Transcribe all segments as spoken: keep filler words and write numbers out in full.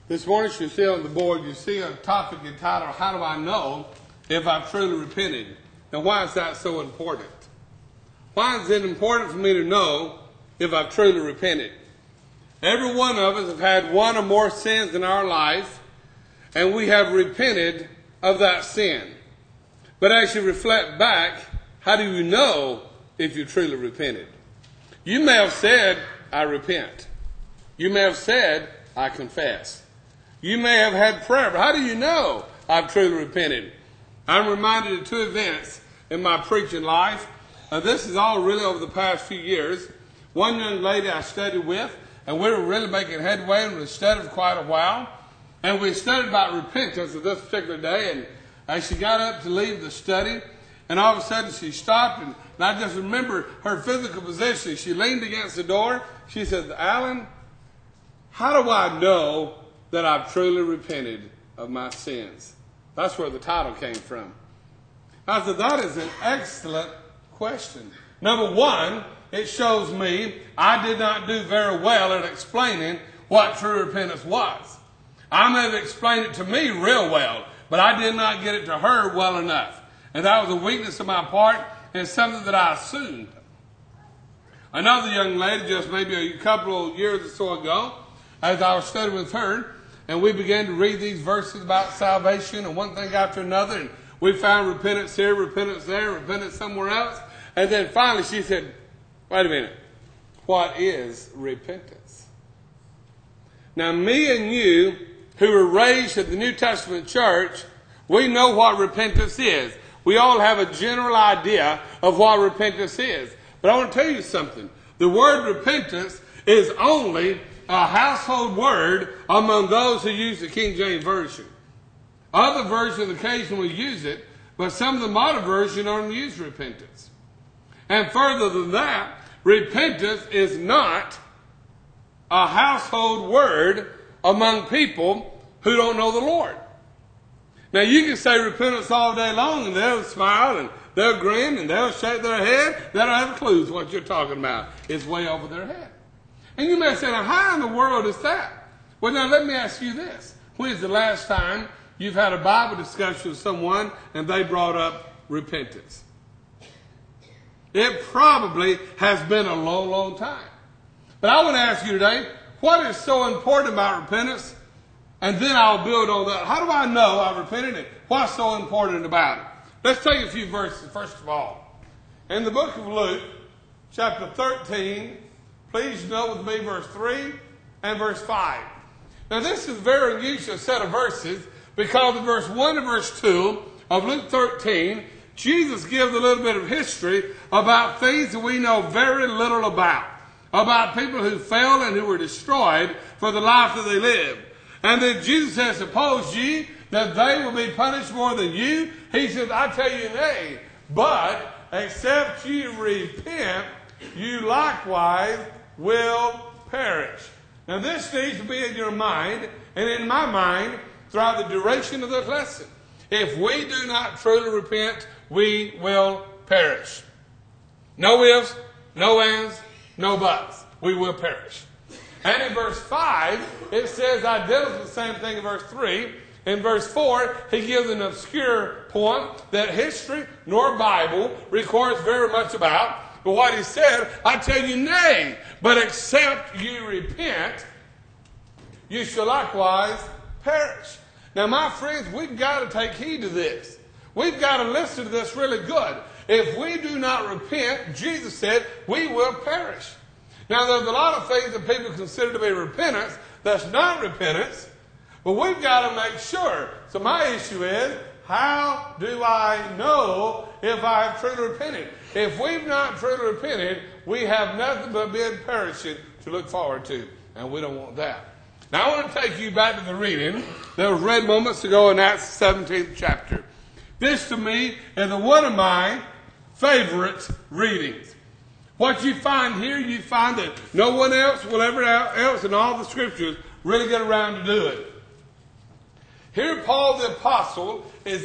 This morning you see on the board, you see a topic entitled, How Do I Know If I've Truly Repented? Now why is that so important? Why is it important for me to know if I've truly repented? Every one of us have had one or more sins in our life, and we have repented of that sin. But as you reflect back, how do you know if you truly repented? You may have said, I repent. You may have said, I confess. You may have had prayer, but how do you know I've truly repented? I'm reminded of two events in my preaching life. Now, this is all really over the past few years. One young lady I studied with, and we were really making headway, and we studied for quite a while. And we studied about repentance of this particular day, and as she got up to leave the study, and all of a sudden she stopped, and, and I just remember her physical position. She leaned against the door. She said, Alan, how do I know that I've truly repented of my sins? That's where the title came from. I said, that is an excellent question. Number one, it shows me I did not do very well at explaining what true repentance was. I may have explained it to me real well, but I did not get it to her well enough. And that was a weakness on my part and something that I assumed. Another young lady, just maybe a couple of years or so ago, as I was studying with her, and we began to read these verses about salvation and one thing after another, and we found repentance here, repentance there, repentance somewhere else. And then finally she said, wait a minute, what is repentance? Now me and you, who were raised in the New Testament church, we know what repentance is. We all have a general idea of what repentance is. But I want to tell you something. The word repentance is only a household word among those who use the King James Version. Other versions occasionally use it, but some of the modern versions don't use repentance. And further than that, repentance is not a household word among people who don't know the Lord. Now you can say repentance all day long and they'll smile and they'll grin and they'll shake their head. They don't have clues what you're talking about. It's way over their head. And you may say, now how in the world is that? Well, now let me ask you this. When is the last time you've had a Bible discussion with someone and they brought up repentance? It probably has been a long, long time. But I want to ask you today, what is so important about repentance? And then I'll build on that. How do I know I've repented and what's so important about it? Let's take a few verses, first of all. In the book of Luke, chapter thirteen, please note with me verse three and verse five. Now this is a very unusual set of verses because in verse one and verse two of Luke thirteen, Jesus gives a little bit of history about things that we know very little about. About people who fell and who were destroyed for the life that they lived. And then Jesus says, suppose ye that they will be punished more than you? He says, I tell you nay, but except ye repent, you likewise will perish. Now this needs to be in your mind and in my mind throughout the duration of this lesson. If we do not truly repent, we will perish. No ifs, no ands, no buts. We will perish. And in verse five, it says identical the same thing in verse three. In verse four, he gives an obscure point that history nor Bible records very much about. But what he said, I tell you nay, but except you repent, you shall likewise perish. Now my friends, we've got to take heed to this. We've got to listen to this really good. If we do not repent, Jesus said, we will perish. Now, there's a lot of things that people consider to be repentance that's not repentance, but we've got to make sure. So my issue is, how do I know if I have truly repented? If we've not truly repented, we have nothing but being perishing to look forward to, and we don't want that. Now, I want to take you back to the reading that was read moments ago in Acts seventeenth chapter. This, to me, is one of my favorite readings. What you find here, you find that no one else will ever else in all the scriptures really get around to do it. Here Paul the Apostle is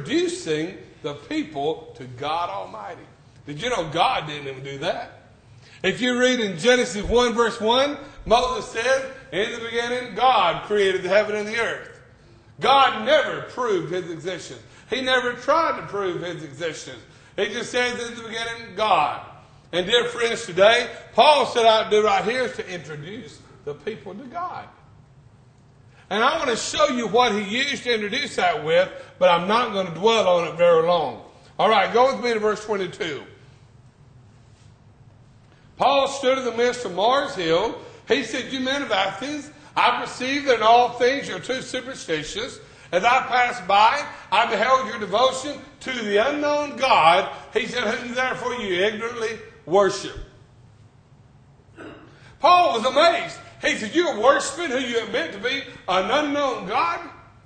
introducing the people to God Almighty. Did you know God didn't even do that? If you read in Genesis one verse one, Moses said, in the beginning, God created the heaven and the earth. God never proved his existence. He never tried to prove his existence. He just says in the beginning, God. And dear friends, today, Paul set out to do right here is to introduce the people to God. And I want to show you what he used to introduce that with, but I'm not going to dwell on it very long. All right, go with me to verse twenty-two. Paul stood in the midst of Mars Hill. He said, you men of Athens, I perceive that in all things you're too superstitious. As I passed by, I beheld your devotion to the unknown God. He said, whom therefore you ignorantly worship. Paul was amazed. He said, you're worshiping who you admit to be an unknown God?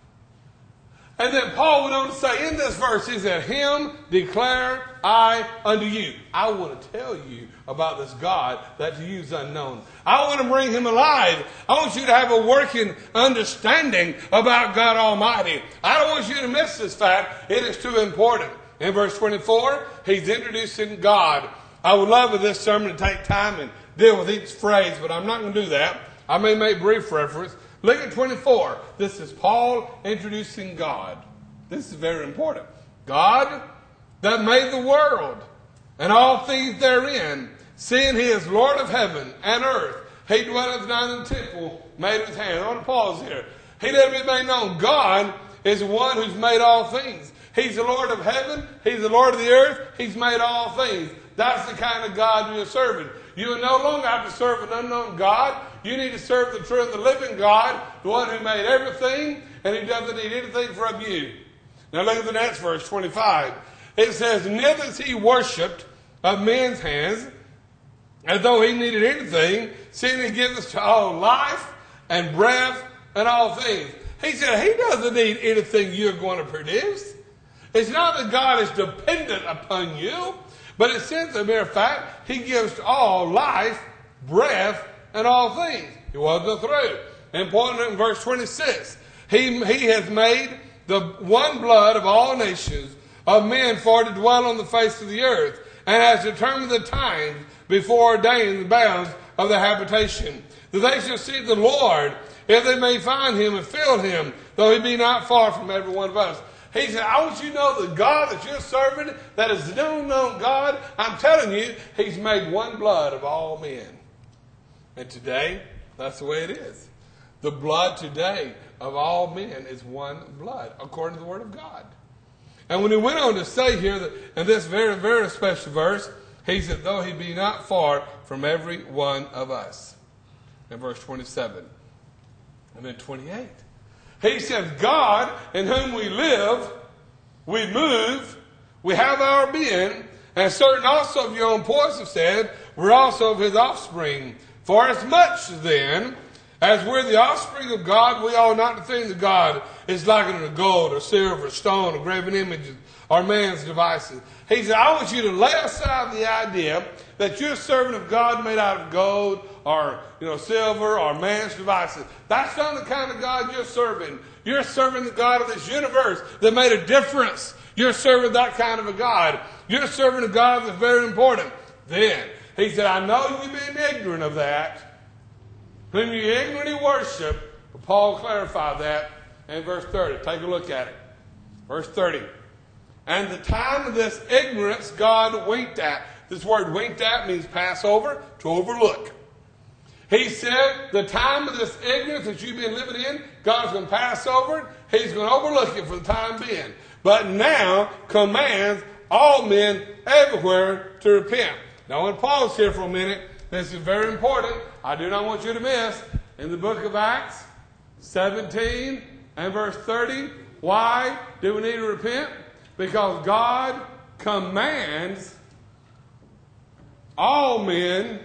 And then Paul went on to say in this verse, he said, him declare I unto you. I want to tell you about this God that to you is unknown. I want to bring him alive. I want you to have a working understanding about God Almighty. I don't want you to miss this fact. It is too important. In verse twenty-four, he's introducing God. I would love for this sermon to take time and deal with each phrase, but I'm not going to do that. I may make brief reference. Look at twenty-four. This is Paul introducing God. This is very important. God that made the world and all things therein, seeing he is Lord of heaven and earth. He dwelleth not in the temple made with hands. I want to pause here. He let it be made known. God is the one who's made all things. He's the Lord of heaven. He's the Lord of the earth. He's made all things. That's the kind of God you're serving. You will no longer have to serve an unknown God. You need to serve the true and the living God, the one who made everything, and he doesn't need anything from you. Now look at the next verse, twenty-five. It says, neither is he worshipped of men's hands, as though he needed anything, seeing he gives us to all life and breath and all things. He said he doesn't need anything you're going to produce. It's not that God is dependent upon you, but it's simply a mere fact, he gives to all life, breath, and all things. He wasn't through. Important in verse twenty-six. He, he has made the one blood of all nations of men for to dwell on the face of the earth, and has determined the times before ordaining the bounds of their habitation, that they shall see the Lord, if they may find him and feel him, though he be not far from every one of us. He said, I want you to know the God that you're serving, that is the unknown God, I'm telling you, he's made one blood of all men. And today, that's the way it is. The blood today of all men is one blood, according to the Word of God. And when he went on to say here, that in this very, very special verse, he said, though he be not far from every one of us. In verse twenty-seven. And then twenty-eight. He says, God in whom we live, we move, we have our being, and certain also of your own poets have said, we're also of his offspring. For as much then as we're the offspring of God, we ought not to think that God is likened to gold or silver or stone or graven images or man's devices. He said, I want you to lay aside the idea that you're a servant of God made out of gold or, you know, silver or man's devices. That's not the kind of God you're serving. You're serving the God of this universe that made a difference. You're serving that kind of a God. You're serving a God that's very important. Then, he said, I know you've been ignorant of that, whom you ignorantly worship. But Paul clarified that in verse thirty. Take a look at it. Verse thirty. And the time of this ignorance God winked at. This word winked at means pass over, to overlook. He said the time of this ignorance that you've been living in, God's going to pass over it. He's going to overlook it for the time being. But now commands all men everywhere to repent. Now, I want to pause here for a minute. This is very important. I do not want you to miss. In the book of Acts, seventeen and verse thirty, why do we need to repent? Because God commands all men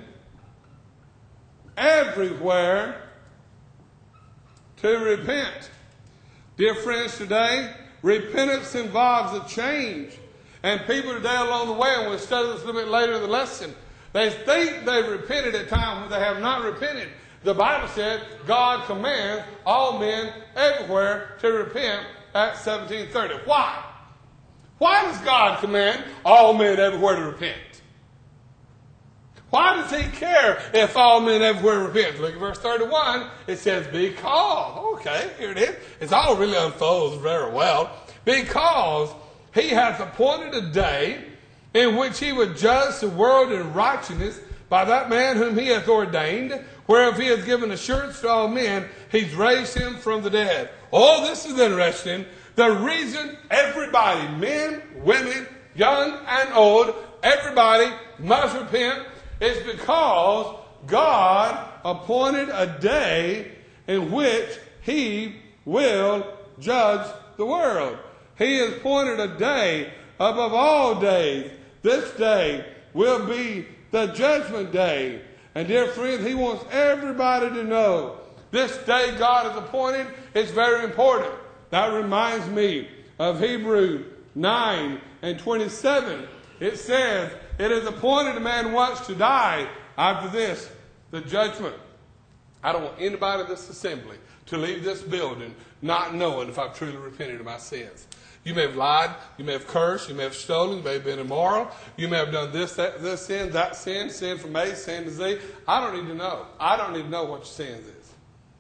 everywhere to repent. Dear friends, today, repentance involves a change. And people today along the way, and we'll study this a little bit later in the lesson, they think they've repented at times when they have not repented. The Bible said God commands all men everywhere to repent at seventeen thirty. Why? Why does God command all men everywhere to repent? Why does he care if all men everywhere repent? Look at verse thirty-one. It says, because. Okay, here it is. It's all really unfolds very well. Because he hath appointed a day in which he would judge the world in righteousness by that man whom he hath ordained, whereof he hath given assurance to all men, he's raised him from the dead. Oh, this is interesting. The reason everybody, men, women, young and old, everybody must repent is because God appointed a day in which he will judge the world. He has appointed a day above all days. This day will be the judgment day. And dear friends, he wants everybody to know this day God has appointed is very important. That reminds me of Hebrews nine and twenty-seven. It says, it is appointed a man once to die. After this, the judgment. I don't want anybody in this assembly to leave this building not knowing if I've truly repented of my sins. You may have lied, you may have cursed, you may have stolen, you may have been immoral, you may have done this, that, this sin, that sin, sin from A, sin to Z. I don't need to know. I don't need to know what your sins is.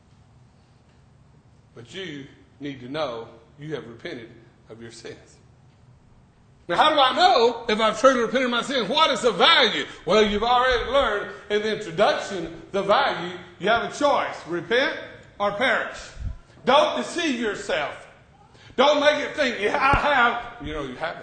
But you need to know you have repented of your sins. Now, how do I know if I've truly repented of my sins? What is the value? Well, you've already learned in the introduction the value. You have a choice, repent or perish. Don't deceive yourself. Don't make it think, yeah, I have. You know, you haven't.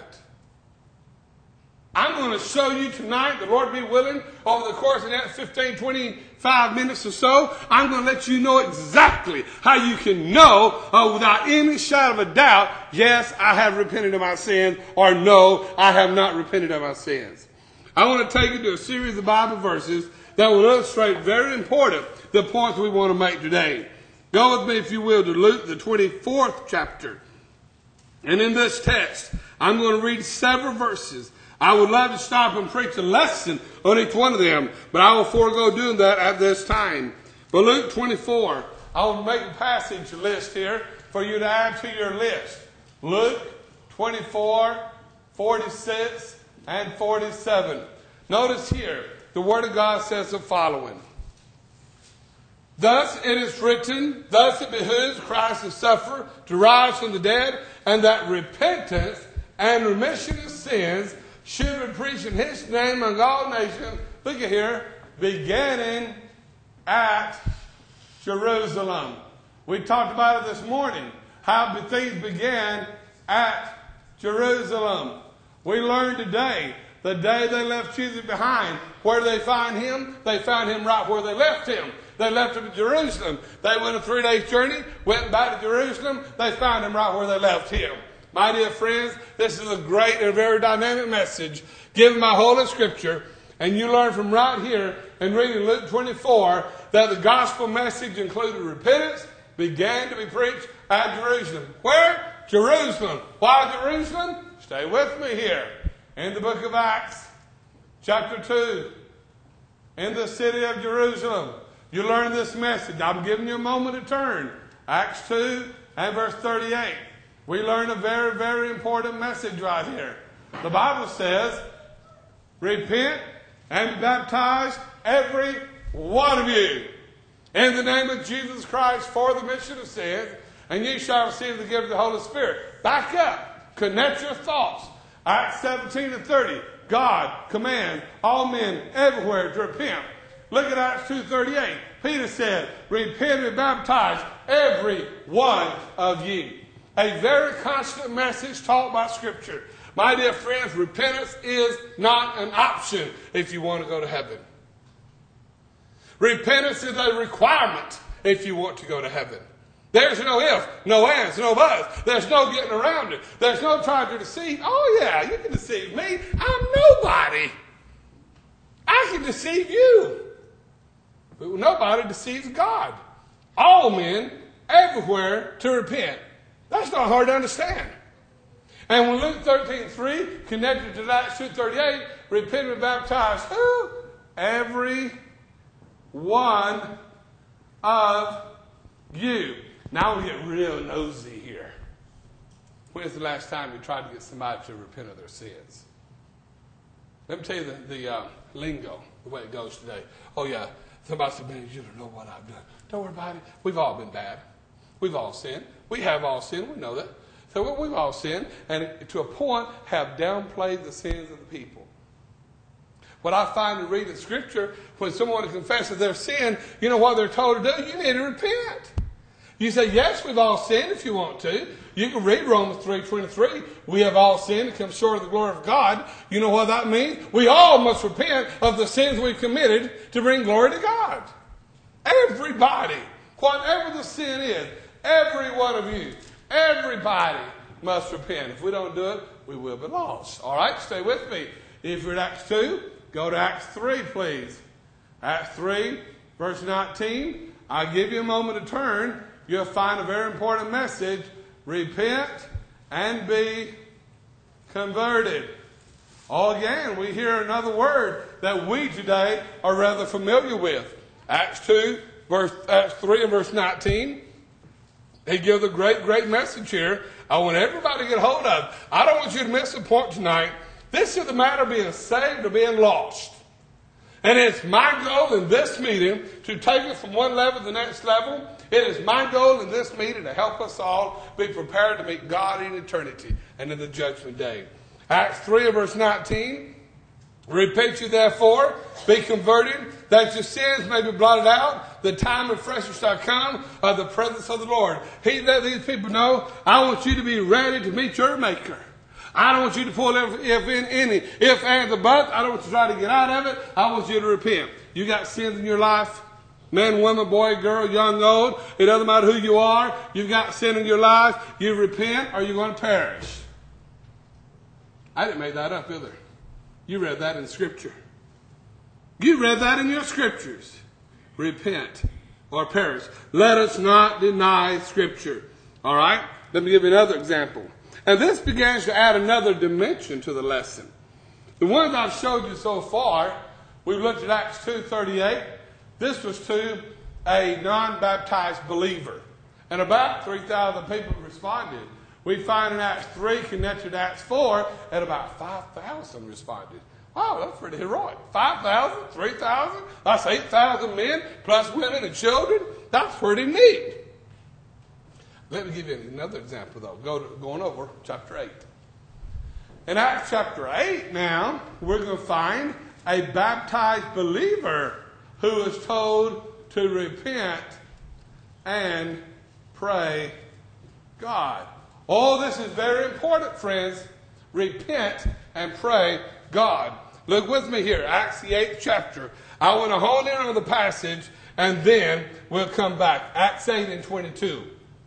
I'm going to show you tonight, the Lord be willing, over the course of the next fifteen, twenty-five minutes or so, I'm going to let you know exactly how you can know uh, without any shadow of a doubt, yes, I have repented of my sins, or no, I have not repented of my sins. I want to take you to a series of Bible verses that will illustrate very important the points we want to make today. Go with me, if you will, to Luke, the twenty-fourth chapter. And in this text, I'm going to read several verses. I would love to stop and preach a lesson on each one of them, but I will forego doing that at this time. But Luke twenty-four, I will make a passage list here for you to add to your list. Luke twenty-four, forty-six, and forty-seven. Notice here, the Word of God says the following. Thus it is written, thus it behooves Christ to suffer, to rise from the dead, and that repentance and remission of sins should be preached in his name among all nations. Look at here, beginning at Jerusalem. We talked about it this morning, how things began at Jerusalem. We learned today, the day they left Jesus behind, where did they find him? They found him right where they left him. They left him at Jerusalem. They went a three-day journey, went back to Jerusalem. They found him right where they left him. My dear friends, this is a great and very dynamic message given by Holy Scripture. And you learn from right here in reading Luke twenty-four that the gospel message included repentance began to be preached at Jerusalem. Where? Jerusalem. Why Jerusalem? Stay with me here. In the book of Acts, chapter two, in the city of Jerusalem, you learn this message. I'm giving you a moment to turn. Acts two and verse thirty-eight. We learn a very, very important message right here. The Bible says, repent and be baptized, every one of you, in the name of Jesus Christ for the remission of sins, and ye shall receive the gift of the Holy Spirit. Back up. Connect your thoughts. Acts seventeen and thirty. God commands all men everywhere to repent. Look at Acts two thirty-eight. Peter said, repent and be baptized, every one of you. A very constant message taught by Scripture. My dear friends, repentance is not an option if you want to go to heaven. Repentance is a requirement if you want to go to heaven. There's no if, no ands, no buts. There's no getting around it. There's no trying to deceive. Oh yeah, you can deceive me. I'm nobody. I can deceive you. But nobody deceives God. All men, everywhere, to repent. That's not hard to understand. And when Luke thirteen three connected to Acts two thirty-eight, repent and be baptized, who? Every one of you. Now we get real nosy here. When's the last time you tried to get somebody to repent of their sins? Let me tell you the, the uh, lingo, the way it goes today. Oh, yeah. Somebody said, man, you don't know what I've done. Don't worry about it. We've all been bad. We've all sinned. We have all sinned. We know that. So we've all sinned, and to a point have downplayed the sins of the people. What I find in reading Scripture, when someone confesses their sin, you know what they're told to do? You need to repent. You say, yes, we've all sinned if you want to. You can read Romans three twenty-three. We have all sinned and come short of the glory of God. You know what that means? We all must repent of the sins we've committed to bring glory to God. Everybody, whatever the sin is, every one of you, everybody must repent. If we don't do it, we will be lost. All right, stay with me. If you're at Acts two, go to Acts three, please. Acts three, verse nineteen. I'll give you a moment to turn. You'll find a very important message. Repent and be converted. Oh, again, we hear another word that we today are rather familiar with. Acts two, verse Acts three and verse nineteen. He gives a great, great message here. I want everybody to get hold of. I don't want you to miss the point tonight. This is the matter of being saved or being lost. And it's my goal in this meeting to take it from one level to the next level. It is my goal in this meeting to help us all be prepared to meet God in eternity and in the judgment day. Acts three verse nineteen. Repent you therefore, be converted, that your sins may be blotted out. The time of refreshing shall come of the presence of the Lord. He let these people know, I want you to be ready to meet your Maker. I don't want you to pull if, if in any if and the but. I don't want you to try to get out of it. I want you to repent. You got sins in your life, man, woman, boy, girl, young, old. It doesn't matter who you are. You've got sin in your life. You repent or you're going to perish. I didn't make that up either. You read that in Scripture. You read that in your Scriptures. Repent or perish. Let us not deny Scripture. All right? Let me give you another example. And this begins to add another dimension to the lesson. The ones I've showed you so far, we've looked at Acts two thirty-eight. This was to a non-baptized believer. And about three thousand people responded. We find in Acts three, connected to Acts four, and about five thousand responded. Wow, that's pretty heroic. five thousand, three thousand, that's eight thousand men, plus women and children. That's pretty neat. Let me give you another example, though. Go to, going over chapter eight. In Acts chapter eight now, we're going to find a baptized believer who is told to repent and pray God. Oh, this is very important, friends. Repent and pray God. Look with me here, Acts the eighth chapter. I want to hone in on the passage, and then we'll come back. Acts eight and twenty-two.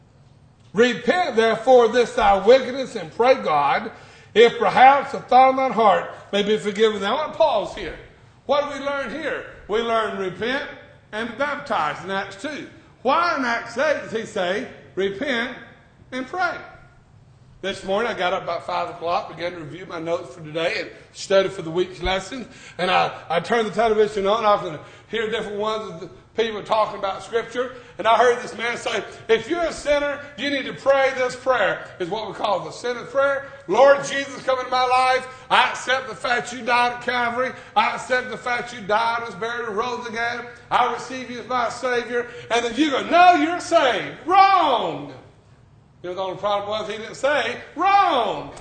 Repent therefore of this thy wickedness and pray God, if perhaps a thought in thine heart may be forgiven. Now I want to pause here. What do we learn here? We learn repent and be baptized in Acts two. Why in Acts eight does he say repent and pray? This morning I got up about five o'clock, began to review my notes for today and study for the week's lessons. And I, I turned the television on. I often hear different ones of the people talking about Scripture. And I heard this man say, if you're a sinner, you need to pray this prayer. It's what we call the sinner's prayer. Lord Jesus, come into my life. I accept the fact you died at Calvary. I accept the fact you died, was buried, and rose again. I receive you as my Savior. And then you go, no, you're saved. Wrong. You know, the only problem was he didn't say, wrong.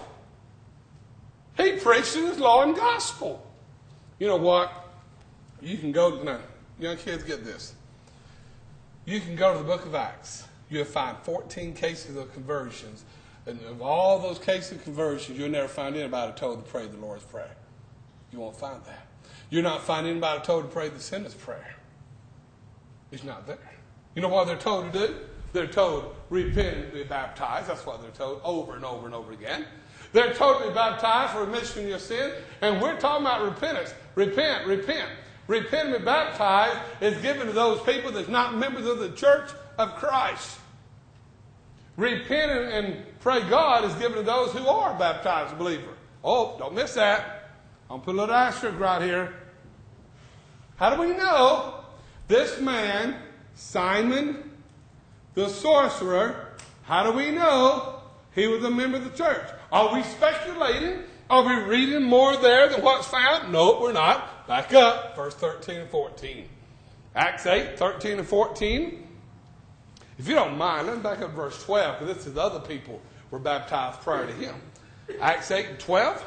He preached in his law and gospel. You know what? You can go to, now, young kids, get this. You can go to the book of Acts. You'll find fourteen cases of conversions. And of all those cases of conversions, you'll never find anybody told to pray the Lord's Prayer. You won't find that. You're not finding anybody told to pray the sinner's prayer. It's not there. You know what they're told to do? They're told, repent and be baptized. That's what they're told over and over and over again. They're told to be baptized for remission of your sin. And we're talking about repentance. Repent, repent. Repent and be baptized is given to those people that's not members of the church of Christ. Repent and pray God is given to those who are baptized believer. Oh, don't miss that. I'm going to put a little asterisk right here. How do we know this man, Simon the sorcerer, how do we know he was a member of the church? Are we speculating Are we reading more there than what's found? No, we're not. Back up, verse thirteen and fourteen. Acts eight, thirteen and fourteen. If you don't mind, let me back up to verse twelve, because this is other people were baptized prior to him. Acts eight and twelve.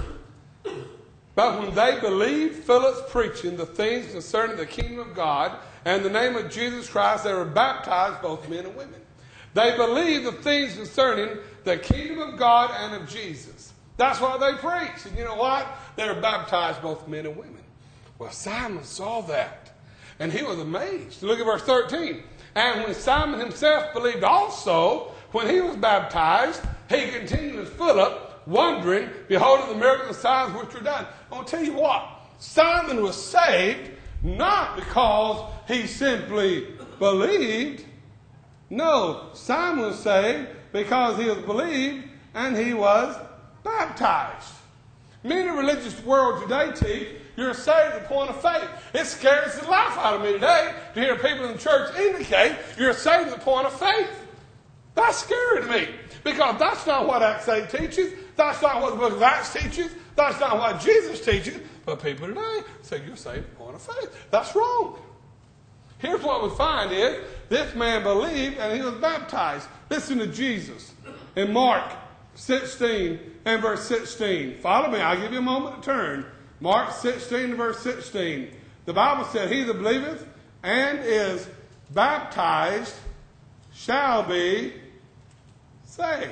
But when they believed Philip's preaching the things concerning the kingdom of God and the name of Jesus Christ, they were baptized, both men and women. They believed the things concerning the kingdom of God and of Jesus. That's what they preached. And you know what? They were baptized, both men and women. Well, Simon saw that, and he was amazed. Look at verse thirteen. And when Simon himself believed also, when he was baptized, he continued as Philip, wondering, beholding the miracles and signs which were done. I'm going to tell you what. Simon was saved not because he simply believed. No, Simon was saved because he was believed and he was baptized. Many religious world today teach you're saved at the point of faith. It scares the life out of me today to hear people in the church indicate you're saved at the point of faith. That's scary to me, because that's not what Acts eight teaches. That's not what the book of Acts teaches. That's not what Jesus teaches. But people today say you're saved at the point of faith. That's wrong. Here's what we find is this man believed and he was baptized. Listen to Jesus in Mark sixteen and verse sixteen. Follow me. I'll give you a moment to turn. Mark sixteen and verse sixteen. The Bible said, he that believeth and is baptized shall be saved.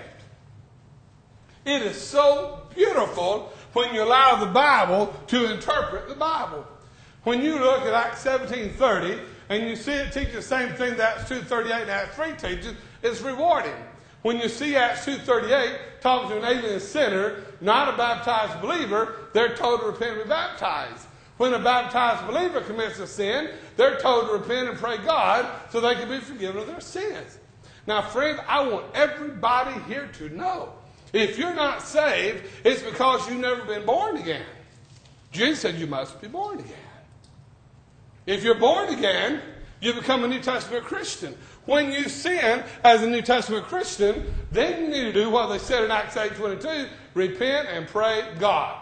It is so beautiful when you allow the Bible to interpret the Bible. When you look at Acts seventeen thirty and you see it teach the same thing that Acts two thirty-eight and Acts three teaches, it's rewarding. When you see Acts two thirty-eight talking to an alien sinner, not a baptized believer, they're told to repent and be baptized. When a baptized believer commits a sin, they're told to repent and pray God so they can be forgiven of their sins. Now, friends, I want everybody here to know, if you're not saved, it's because you've never been born again. Jesus said you must be born again. If you're born again, you become a New Testament Christian. When you sin as a New Testament Christian, then you need to do what they said in Acts eight twenty-two, repent and pray God.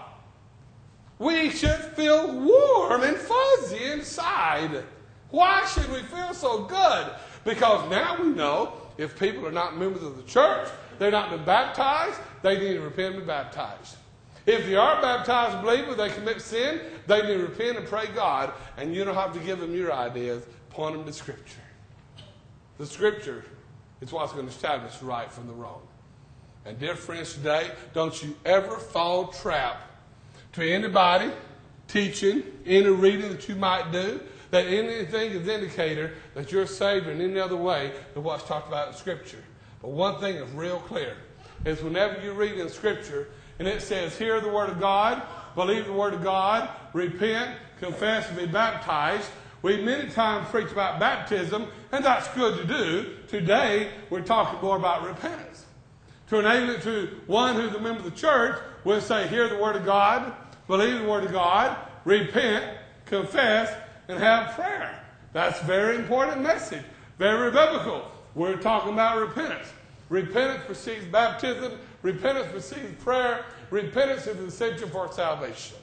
We should feel warm and fuzzy inside. Why should we feel so good? Because now we know if people are not members of the church, they're not been baptized, they need to repent and be baptized. If you are a baptized believer, they commit sin, they need to repent and pray God, and you don't have to give them your ideas, point them to Scripture. The Scripture is what's going to establish the right from the wrong. And dear friends, today, don't you ever fall trap to anybody teaching, any reading that you might do, that anything is indicator that you're saved in any other way than what's talked about in Scripture. But one thing is real clear, is whenever you read in Scripture, and it says, hear the Word of God, believe the Word of God, repent, confess, and be baptized. We many times preach about baptism, and that's good to do. Today, we're talking more about repentance. To enable it to one who's a member of the church, we'll say, hear the Word of God, believe the Word of God, repent, confess, and have prayer. That's a very important message. Very biblical. We're talking about repentance. Repentance precedes baptism. Repentance precedes prayer. Repentance is essential for salvation.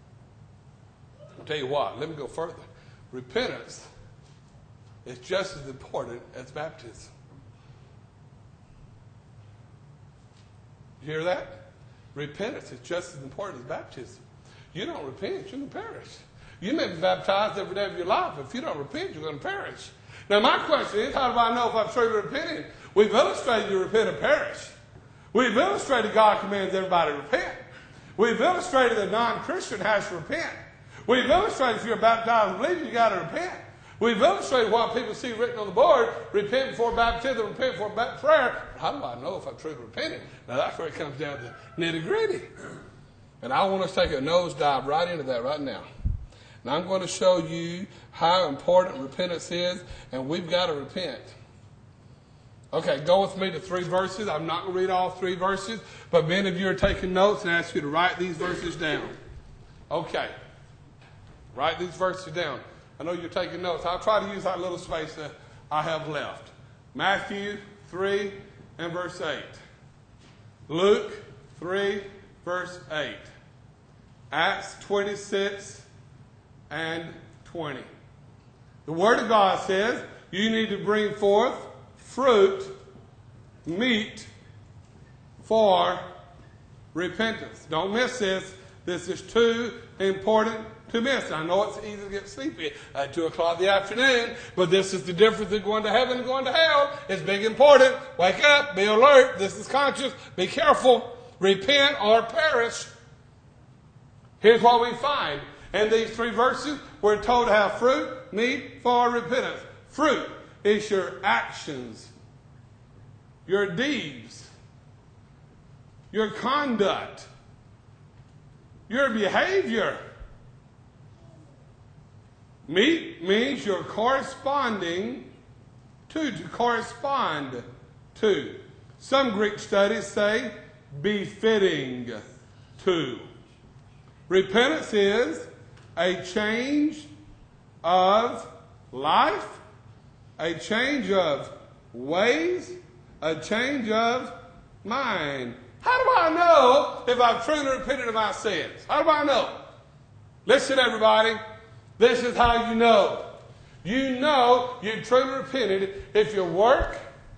I'll tell you what, let me go further. Repentance is just as important as baptism. You hear that? Repentance is just as important as baptism. You don't repent, you're going to perish. You may be baptized every day of your life. If you don't repent, you're going to perish. Now, my question is, how do I know if I'm truly repenting? We've illustrated you repent and perish. We've illustrated God commands everybody to repent. We've illustrated that a non-Christian has to repent. We've illustrated if you're a baptized believer, you've got to repent. We've illustrated what people see written on the board, repent before baptism, repent before prayer. How do I know if I'm truly repenting? Now, that's where it comes down to nitty-gritty. And I want us to take a nosedive right into that right now. And I'm going to show you how important repentance is, and we've got to repent. Okay, go with me to three verses. I'm not going to read all three verses, but many of you are taking notes and I ask you to write these verses down. Okay, write these verses down. I know you're taking notes. I'll try to use that little space that I have left. Matthew three and verse eight. Luke three verse eight. Acts twenty-six and twenty. The Word of God says you need to bring forth fruit, meat for repentance. Don't miss this. This is too important to miss. I know it's easy to get sleepy at two o'clock in the afternoon, but this is the difference in going to heaven and going to hell. It's big important. Wake up, be alert. This is conscious. Be careful. Repent or perish. Here's what we find. In these three verses, we're told to have fruit, meat for repentance. Fruit is your actions, your deeds, your conduct, your behavior. Meat means you're corresponding to, to correspond to. Some Greek studies say befitting to. Repentance is a change of life, a change of ways, a change of mind. How do I know if I've truly repented of my sins? How do I know? Listen, everybody. This is how you know. You know you truly repented if your work,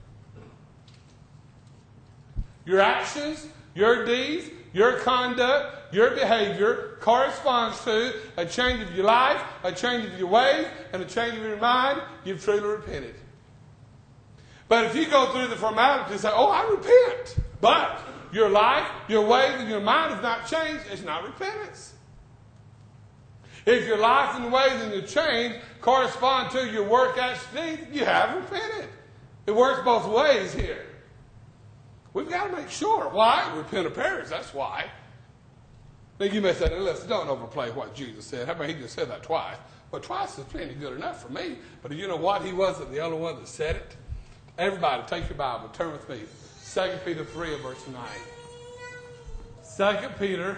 your actions, your deeds, your conduct, your behavior corresponds to a change of your life, a change of your ways, and a change of your mind. You've truly repented. But if you go through the formalities and say, oh, I repent, but your life, your ways, and your mind have not changed, it's not repentance. If your life and ways and your change correspond to your work, actions, you have repented. It works both ways here. We've got to make sure. Why? Repent or perish. That's why. Now you may say, listen, don't overplay what Jesus said. How about he just said that twice? Well, twice is plenty good enough for me. But you know what? He wasn't the only one that said it. Everybody, take your Bible. Turn with me. Second Peter three, verse nine. Second Peter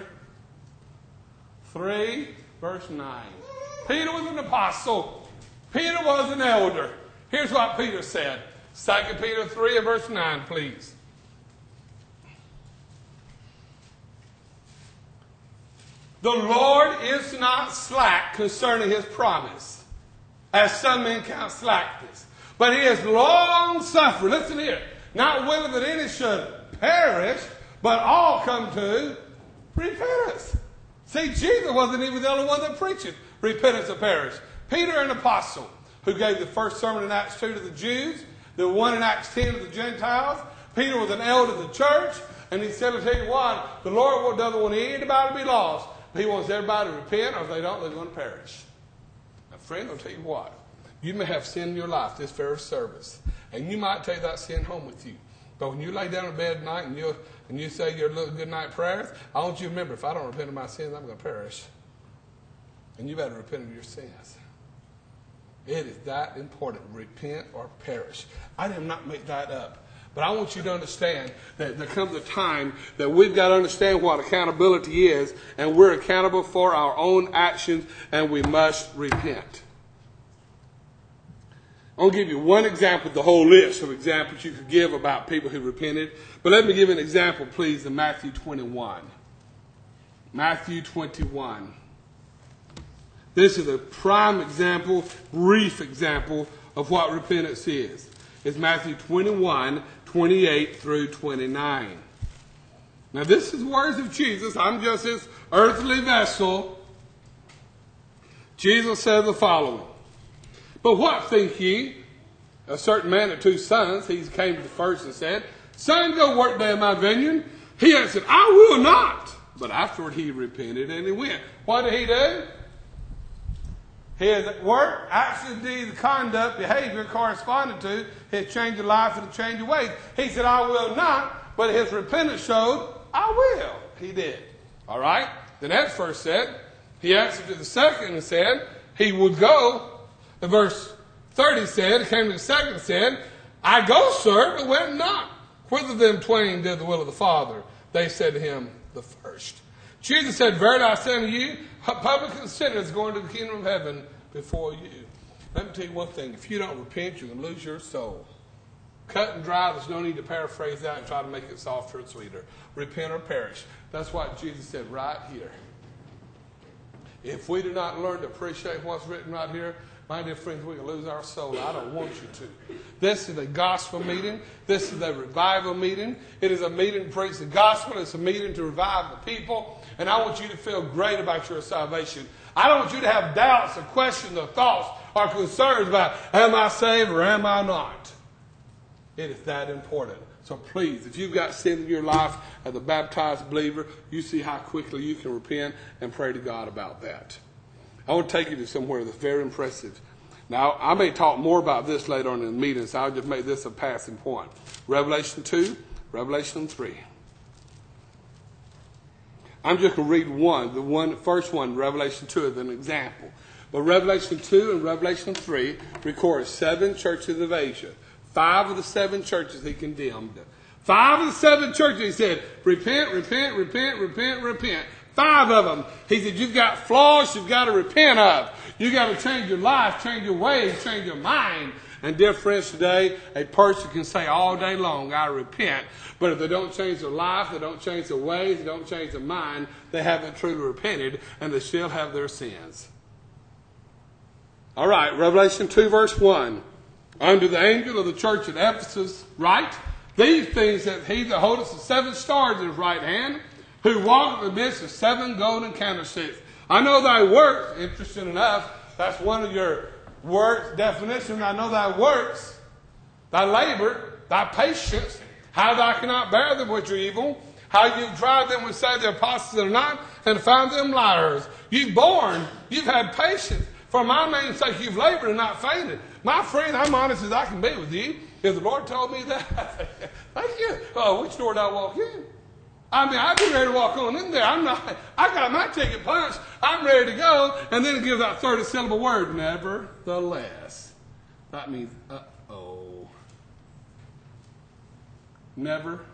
three, verse nine. Peter was an apostle. Peter was an elder. Here's what Peter said. Second Peter three, verse nine, please. The Lord is not slack concerning his promise, as some men count slackness, but he is long suffering. Listen here. Not willing that any should perish, but all come to repentance. See, Jesus wasn't even the only one that preached repentance or perish. Peter, an apostle, who gave the first sermon in Acts two to the Jews, the one in Acts ten to the Gentiles. Peter was an elder of the church, and he said, I'll tell you what, the Lord doesn't want anybody to be lost. He wants everybody to repent, or if they don't, they're going to perish. Now, friend, I'll tell you what. You may have sin in your life this very service, and you might take that sin home with you. But when you lay down in bed at night and you and you say your little good night prayers, I want you to remember, if I don't repent of my sins, I'm going to perish. And you better repent of your sins. It is that important. Repent or perish. I did not make that up. But I want you to understand that there comes a time that we've got to understand what accountability is, and we're accountable for our own actions, and we must repent. I'll give you one example of the whole list of examples you could give about people who repented. But let me give an example, please, in Matthew twenty-one. Matthew twenty-one. This is a prime example, brief example of what repentance is. It's Matthew twenty-one, twenty-eight through twenty-nine. Now, this is words of Jesus. I'm just his earthly vessel. Jesus said the following. But what think ye? A certain man had two sons. He came to the first and said, Son, go work there in my vineyard. He answered, I will not. But afterward he repented and he went. What did he do? His work, actions, deeds, conduct, behavior corresponded to his change of life and a change of ways. He said, I will not. But his repentance showed, I will. He did. All right? The next verse said, he answered to the second and said, he would go. The verse thirty said, came to the second and said, I go, sir, but went not. Whither of them twain did the will of the Father? They said to him, the first. Jesus said, verily I say unto you, publican sinners going to the kingdom of heaven before you. Let me tell you one thing. If you don't repent, you're going to lose your soul. Cut and dry, there's no need to paraphrase that and try to make it softer and sweeter. Repent or perish. That's what Jesus said right here. If we do not learn to appreciate what's written right here, my dear friends, we can lose our soul. I don't want you to. This is a gospel meeting. This is a revival meeting. It is a meeting to preach the gospel. It's a meeting to revive the people. And I want you to feel great about your salvation. I don't want you to have doubts or questions or thoughts or concerns about, am I saved or am I not? It is that important. So please, if you've got sin in your life as a baptized believer, you see how quickly you can repent and pray to God about that. I want to take you to somewhere that's very impressive. Now, I may talk more about this later on in the meeting, so I'll just make this a passing point. Revelation two, Revelation three. I'm just going to read one, the one, first one, Revelation two, as an example. But Revelation two and Revelation three record seven churches of Asia. Five of the seven churches he condemned. Five of the seven churches he said, repent, repent, repent, repent, repent. Five of them. He said, you've got flaws you've got to repent of. You've got to change your life, change your ways, change your mind. And dear friends, today, a person can say all day long, I repent. But if they don't change their life, they don't change their ways, they don't change their mind, they haven't truly repented, and they still have their sins. All right, Revelation two, verse one. Unto the angel of the church at Ephesus write, these things that he that holdeth the seven stars in his right hand, who walketh in the midst of seven golden candlesticks. I know thy works, interesting enough, that's one of your works definitions. I know thy works, thy labor, thy patience, how thou cannot bear them which are evil, how you've tried them which say the apostles are not, and found them liars. You've borne, you've had patience. For my name's sake you've labored and not fainted. My friend, I'm honest as I can be with you. If the Lord told me that, thank you. Oh, which door did I walk in? I mean, I'd be ready to walk on in there. I'm not, I got my ticket punched. I'm ready to go. And then it gives that thirty syllable word, nevertheless. That means, uh-oh. Nevertheless.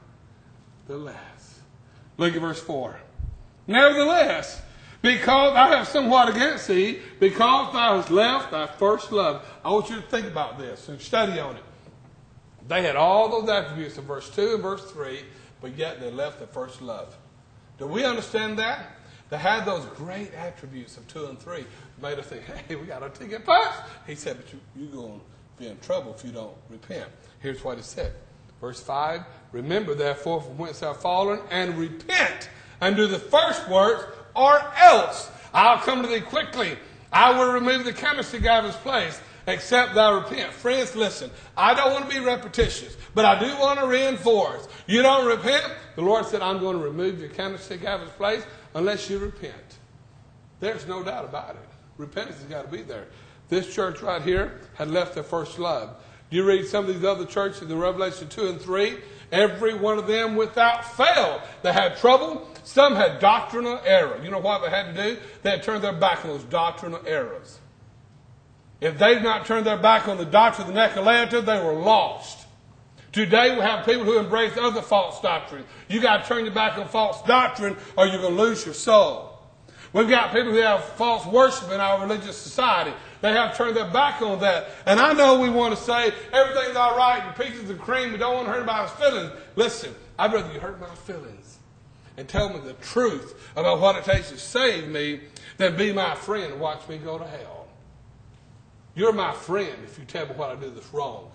Look at verse four. Nevertheless, because I have somewhat against thee, because thou hast left thy first love. I want you to think about this and study on it. They had all those attributes in verse two and verse three, but yet they left the first love. Do we understand that? They had those great attributes of two and three. Made us think, hey, we got our ticket punched. He said, but you, you're going to be in trouble if you don't repent. Here's what he said. Verse five, remember therefore from whence thou art fallen, and repent, and do the first works, or else I'll come to thee quickly. I will remove the candlestick out of his place, except thou repent. Friends, listen, I don't want to be repetitious, but I do want to reinforce. You don't repent, the Lord said, I'm going to remove your candlestick out of its place unless you repent. There's no doubt about it. Repentance has got to be there. This church right here had left their first love. Do you read some of these other churches in Revelation two and three? Every one of them without fail. They had trouble. Some had doctrinal error. You know what they had to do? They had turned their back on those doctrinal errors. If they'd not turned their back on the doctrine of the Nicolaites, they were lost. Today we have people who embrace other false doctrines. You got to turn your back on false doctrine or you're going to lose your soul. We've got people who have false worship in our religious society. They have turned their back on that. And I know we want to say everything's all right and peaches and cream. We don't want to hurt anybody's feelings. Listen, I'd rather you hurt my feelings and tell me the truth about what it takes to save me than be my friend and watch me go to hell. You're my friend if you tell me what I do that's wrong.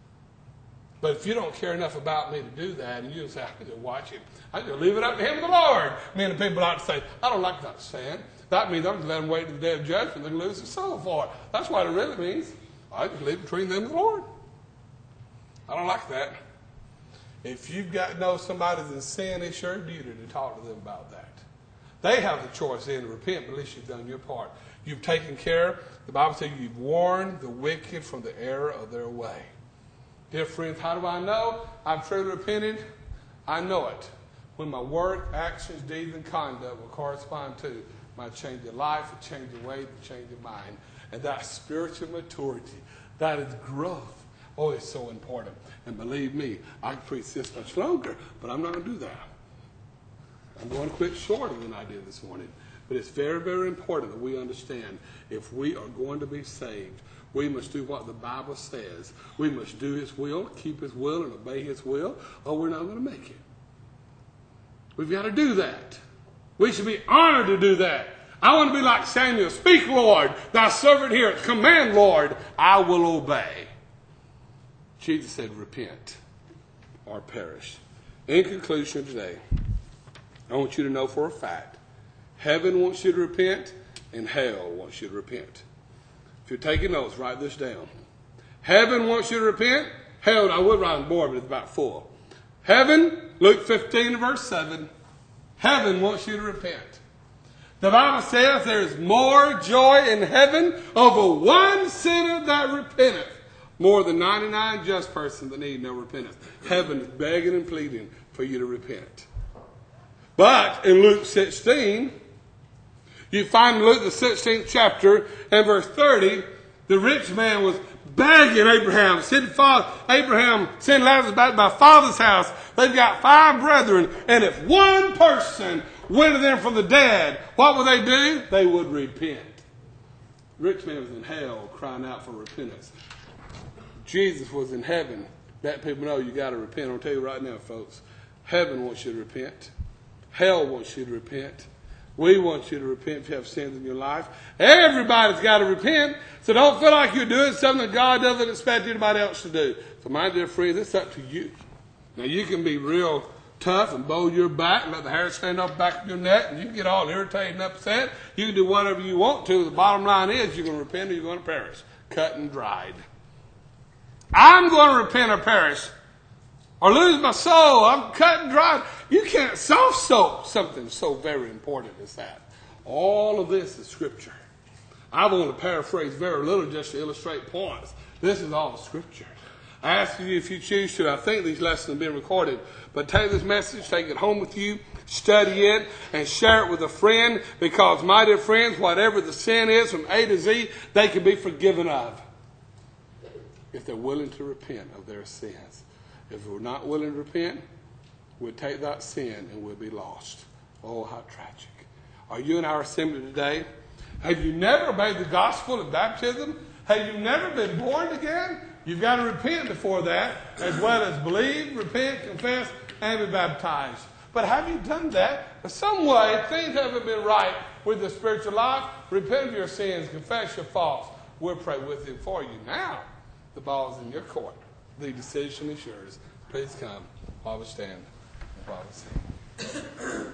But if you don't care enough about me to do that, and you say, I can just watch it, I just leave it up to him and the Lord. Many people like to say, I don't like that saying. That means I'm going to let them wait to the day of judgment and lose their soul for it. That's what it really means. I just leave it between them and the Lord. I don't like that. If you've got to know somebody's in sin, it's your duty to talk to them about that. They have the choice then to repent, but at least you've done your part. You've taken care. The Bible says you've warned the wicked from the error of their way. Dear friends, how do I know I've truly repented? I know it when my work, actions, deeds, and conduct will correspond to my change of life, a change of way, a change of mind. And that spiritual maturity, that is growth. Oh, it's so important. And believe me, I could preach this much longer, but I'm not going to do that. I'm going to quit shorter than I did this morning. But it's very, very important that we understand if we are going to be saved, we must do what the Bible says. We must do his will, keep his will, and obey his will, or we're not going to make it. We've got to do that. We should be honored to do that. I want to be like Samuel. Speak, Lord, thy servant heareth. Command, Lord, I will obey. Jesus said, repent or perish. In conclusion today, I want you to know for a fact, heaven wants you to repent and hell wants you to repent. If you're taking notes, write this down. Heaven wants you to repent. Hell, I would write on the board, but it's about full. Heaven, Luke fifteen, verse seven. Heaven wants you to repent. The Bible says there is more joy in heaven over one sinner that repenteth, more than ninety-nine just persons that need no repentance. Heaven is begging and pleading for you to repent. But in Luke sixteen, you find in Luke the sixteenth chapter and verse thirty, the rich man was begging Abraham, send father, Abraham, send Lazarus back to my father's house. They've got five brethren, and if one person went to them from the dead, what would they do? They would repent. The rich man was in hell crying out for repentance. Jesus was in heaven. Let people know you got to repent. I'll tell you right now, folks, heaven wants you to repent. Hell wants you to repent. We want you to repent if you have sins in your life. Everybody's got to repent. So don't feel like you're doing something that God doesn't expect anybody else to do. So my dear friends, it's up to you. Now you can be real tough and bow your back and let the hair stand up the back of your neck, and you can get all irritated and upset. You can do whatever you want to. The bottom line is you're going to repent or you're going to perish. Cut and dried. I'm going to repent or perish or lose my soul. I'm cut and dried. You can't soft soap something so very important as that. All of this is Scripture. I want to paraphrase very little just to illustrate points. This is all Scripture. I ask you if you choose to. I think these lessons have been recorded. But take this message, take it home with you, study it, and share it with a friend. Because, my dear friends, whatever the sin is from A to Z, they can be forgiven of if they're willing to repent of their sins. If we're not willing to repent, we'll take that sin and we'll be lost. Oh, how tragic. Are you in our assembly today? Have you never obeyed the gospel of baptism? Have you never been born again? You've got to repent before that, as well as believe, repent, confess, and be baptized. But have you done that? In some way, things haven't been right with the spiritual life. Repent of your sins, confess your faults. We'll pray with you for you. Now, the ball's in your court. The decision is yours. Please come while we stand and while we sing.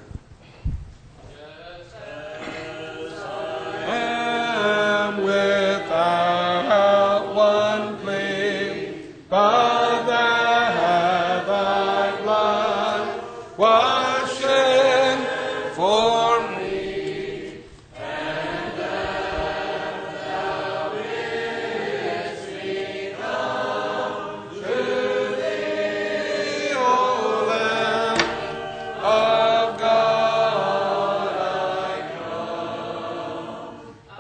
Am without one plea, but thou hast thy blood washing for me, and that thou bidst me come to thee, O Lamb of God, I come, I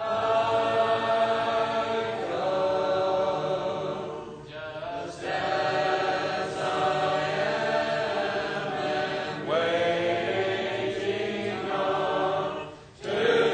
come, just as I am, and waiting on to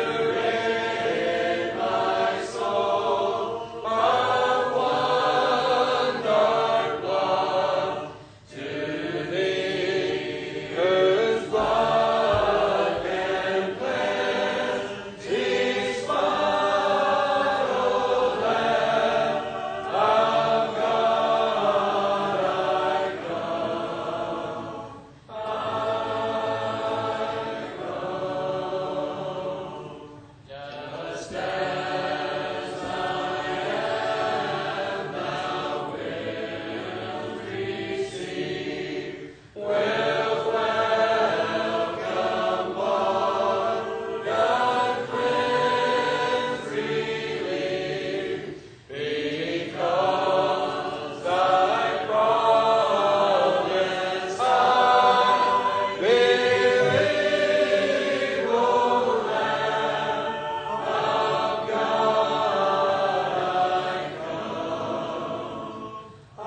rid my soul of one dark blood, to thee whose blood can cleanse each spot, O Lamb of God, I come, I come, just as I am, thou wilt receive, wilt welcome one, God cleanse, relieve, because thy promise I believe, O Lamb of God, I come, I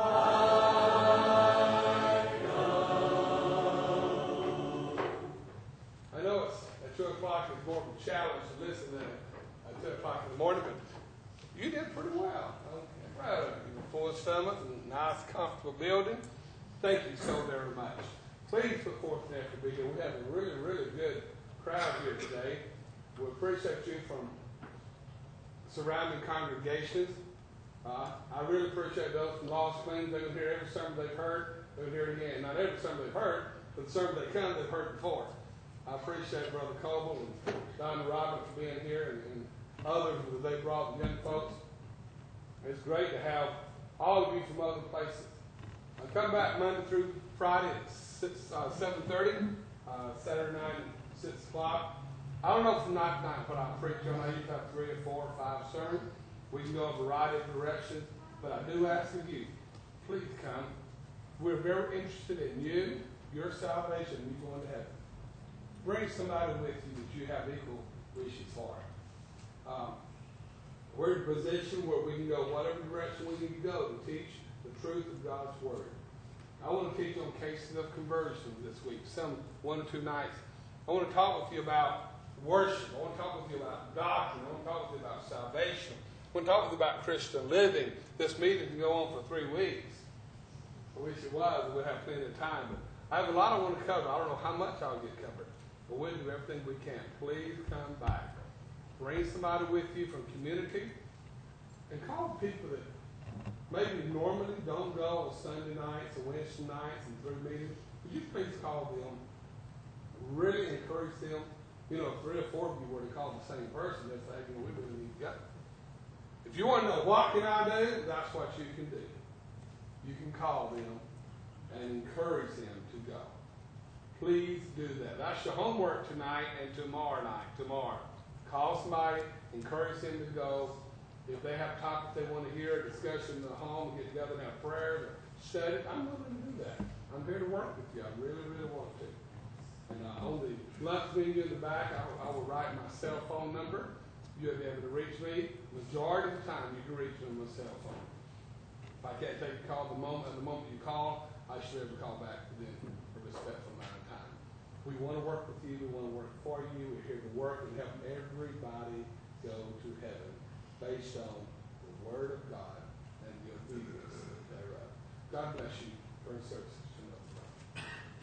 come. I know it's at two o'clock, it's more of a challenge to listen than at two o'clock in the morning, but you did pretty well. I'm proud of you. Full stomach and nice, comfortable building. Thank you so very much. Please put forth an effort to be here. We have a really, really good crowd here today. We appreciate you from surrounding congregations. Uh, I really appreciate those from Lost Cleans. They've been here every sermon they've heard. They'll hear it again. Not every sermon they've heard, but the sermon they come, they've heard before. I appreciate Brother Coble and Donna Roberts for being here, and, and others that they brought, the young folks. It's great to have all of you from other places. I come back Monday through Friday at six, uh, seven thirty, uh, Saturday night at six o'clock. I don't know from night to night what I preach on. I usually have three or four or five sermons. We can go a variety of directions, but I do ask of you, please come. We're very interested in you, your salvation, you going to heaven. Bring somebody with you that you have equal wishes for. Um, we're in a position where we can go whatever direction we need to go to teach the truth of God's Word. I want to teach on cases of conversion this week, some one or two nights. I want to talk with you about worship. I want to talk with you about doctrine. I want to talk with you about salvation. I want to talk with you about Christian living. This meeting can go on for three weeks. I wish it was. We'd have plenty of time. But I have a lot I want to cover. I don't know how much I'll get covered. But we'll do everything we can. Please come back. Bring somebody with you from community. And call people that maybe normally don't go on Sunday nights or Wednesday nights and through meetings. Would you please call them? Really encourage them. You know, if three or four of you were to call the same person, they'd say, you know, we really need to go. If you want to know what can I do, that's what you can do. You can call them and encourage them to go. Please do that. That's your homework tonight and tomorrow night. Tomorrow. Call somebody, encourage them to go. If they have topics they want to hear, a discussion in the home, get together and have prayers or study, I'm willing to do that. I'm here to work with you. I really, really want to. And uh, on the lunch menu in the back, I will, I will write my cell phone number. You'll be able to reach me. Majority of the time, you can reach me on my cell phone. If I can't take a call the moment, the moment you call, I should be able to call back within a respectful amount of time. We want to work with you. We want to work for you. We're here to work and help everybody go to heaven based on the Word of God and the obedience thereof. God bless you for your services tonight.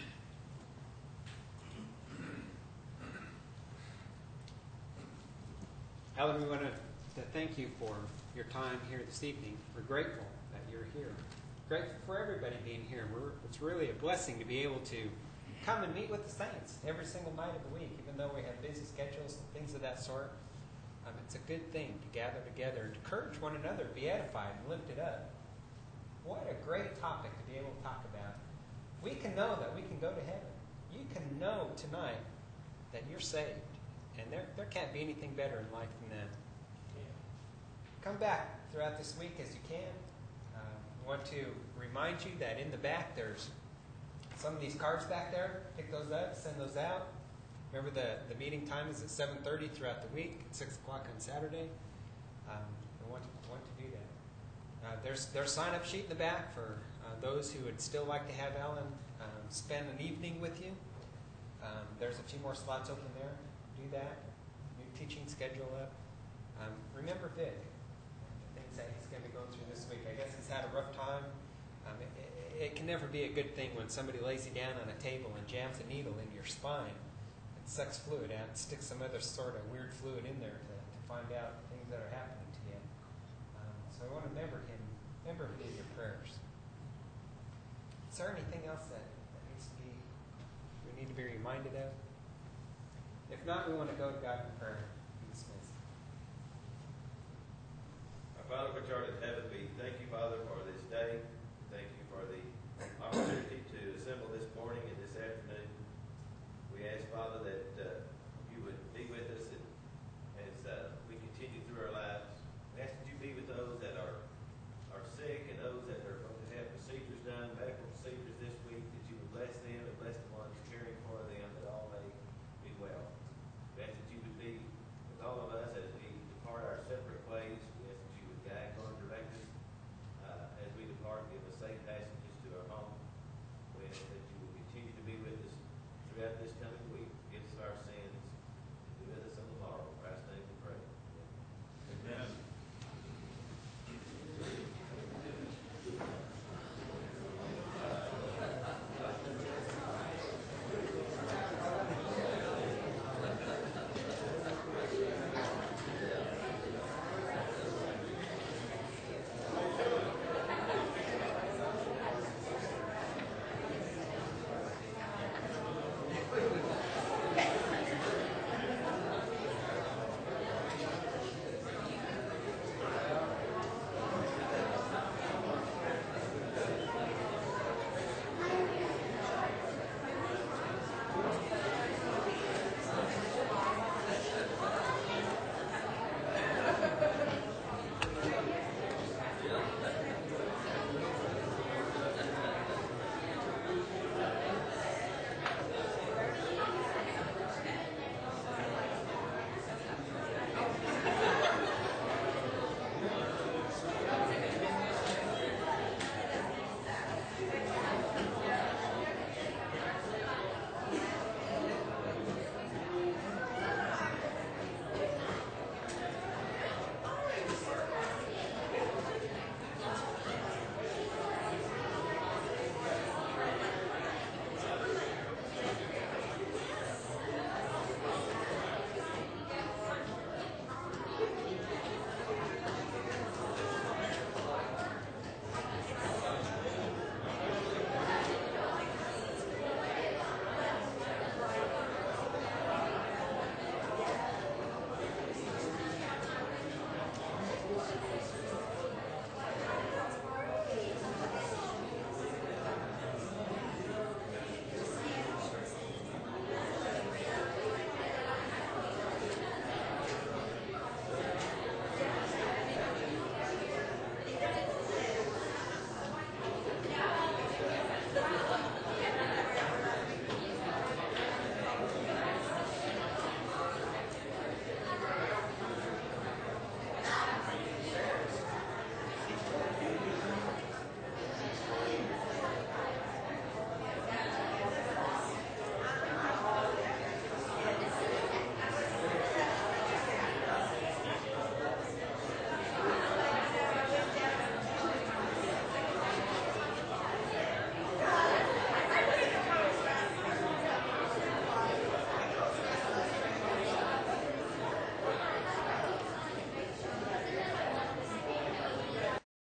Alan, we want to, to thank you for your time here this evening. We're grateful that you're here. Grateful for everybody being here. We're, it's really a blessing to be able to come and meet with the saints every single night of the week, even though we have busy schedules and things of that sort. Um, it's a good thing to gather together and encourage one another, be edified and lifted up. What a great topic to be able to talk about. We can know that we can go to heaven. You can know tonight that you're saved. And there, there can't be anything better in life than that. Yeah. Come back throughout this week as you can. Uh, I want to remind you that in the back there's some of these cards back there. Pick those up, send those out. Remember the, the meeting time is at seven thirty throughout the week, at six o'clock on Saturday. Um, I want to, want to do that. Uh, there's there's a sign-up sheet in the back for uh, those who would still like to have Alan um, spend an evening with you. Um, there's a few more slots open there. Do that. New teaching schedule up. Um, remember Vic, the things that he's going to be going through this week. I guess he's had a rough time. Um, it, it, it can never be a good thing when somebody lays you down on a table and jams a needle into your spine and sucks fluid out and sticks some other sort of weird fluid in there to, to find out things that are happening to you. Um, so I want to remember him, remember him in your prayers. Is there anything else that, that needs to be, we need to be reminded of? If not, we want to go to God in prayer. Be dismissed. Our Father which art in heaven, we thank you, Father, for